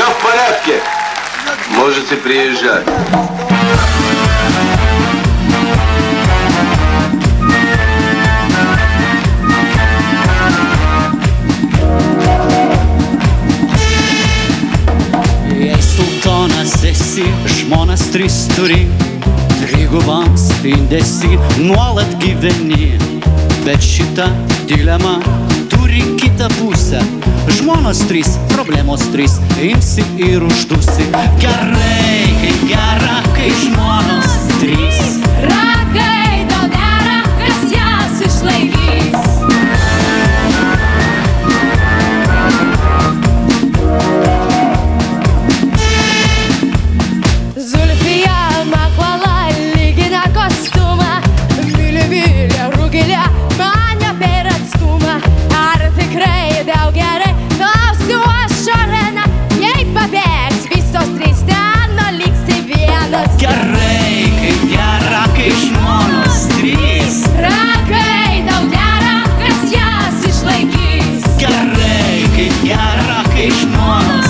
в порядке. Можете приезжать. Jei sultonas esi, žmonas tris turi, trigubam spindesį nuolat gyveni. Bet šita dilema turi kitą pusę. Žmonos trys, problemos trys, imsi ir uždusi. Gerai, kaip gera, kai žmonos trys. Ragai tau dera, kas jas išlaikys. Zulfija makvala lygina kostumą, Vilė Rugilė mane per atstumą. Ar tikrai daug gerai, klausiu aš Arena, jei pabėgs visos trys ten, liksi vienas. Gerai, kaip gera, kai žmonos trys. Ragai tau dera, kas jas išlaikys. Gerai, kaip gera, kai žmonos